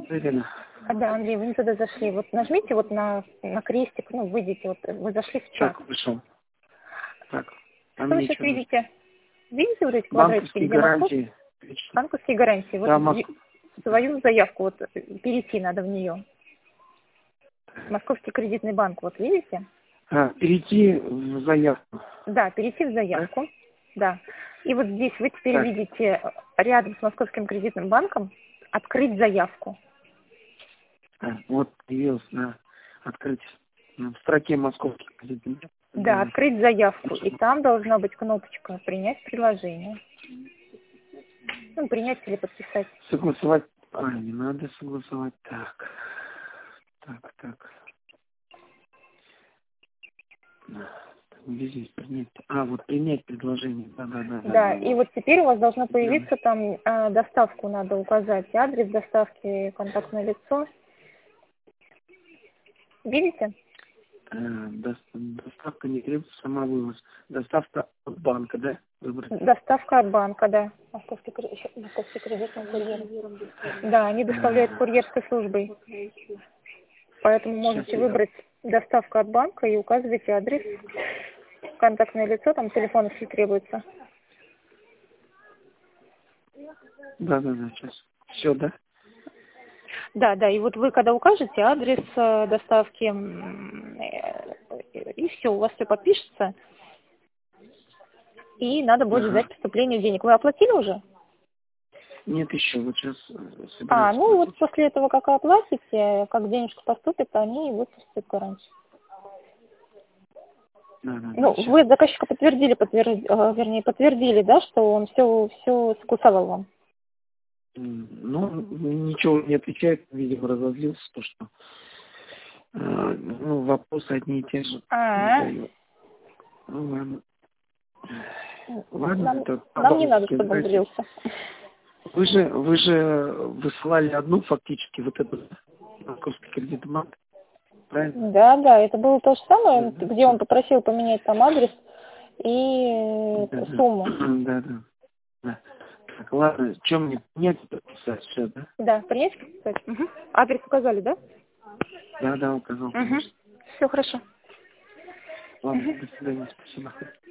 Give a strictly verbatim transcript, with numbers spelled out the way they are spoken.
Ирина. А, да, Андрей, вы не туда зашли. Вот нажмите вот на, на крестик, ну, выйдите, вот вы зашли в чат. Так, вышел. Так, а Что вы мне сейчас что нужно? видите? Видите вот эти квадратики, Банковские где Москва? гарантии. Банковские гарантии. Вот Да, ви- Москва. свою заявку, вот перейти надо в нее. Московский кредитный банк, вот видите? А, перейти в заявку. Да, перейти в заявку. Да. И вот здесь вы теперь Так. видите рядом с Московским кредитным банком открыть заявку. А, вот появилось на открыть ну, в строке московский кредитный. Да, открыть заявку. И там должна быть кнопочка «Принять предложение». Ну, принять или подписать. Согласовать. А, не надо согласовать. Так. Так, так. Где здесь принять? А, вот принять предложение. Да, да, да. Да, и вот теперь у вас должно появиться там э, доставку, надо указать, адрес доставки, контактное лицо. Видите? Э, до- доставка не требуется, сама вывоз. Доставка от банка, да? Выбрать. Доставка от банка, да. Московский, кре- еще Московский кредитный курьер. Да, они доставляют курьерской службой. Поэтому можете Сейчас я- выбрать доставку от банка и указывайте адрес, контактное лицо, там телефон, если требуется. Да, да, да, сейчас. Все, да? Да, да, и вот вы когда укажете адрес э, доставки, м, э, и все, у вас все подпишется, и надо будет Ага. ждать поступления денег. Вы оплатили уже? Нет, еще, вот сейчас собираюсь А, ну вот платить. после этого, как вы оплатите, как денежка поступит, они выпустят гарантию. Да, да, да, Ну, щас. вы заказчика подтвердили, подтверд... э, вернее, подтвердили, да, что он все, все согласовал вам? М, Ну, ничего не отвечает, видимо, разозлился, то что э, ну, вопросы одни и те же А, задаю. Ну, ладно. Ладно, нам, это нам не надо, по-бабушке, чтобы он знаете. злился. Вы же, вы же высылали одну фактически, вот эту московский кредитный банк, правильно? Да, да, это было то же самое, Да, да, где всё. он попросил поменять там адрес и Да, да. сумму. Да, да. Да. Так, ладно, что мне нет подписать, все, да? Да, принять, кстати. Угу. Адрес указали, да? Да, да, указал, Угу. конечно. Все хорошо. Ладно, до свидания, спасибо.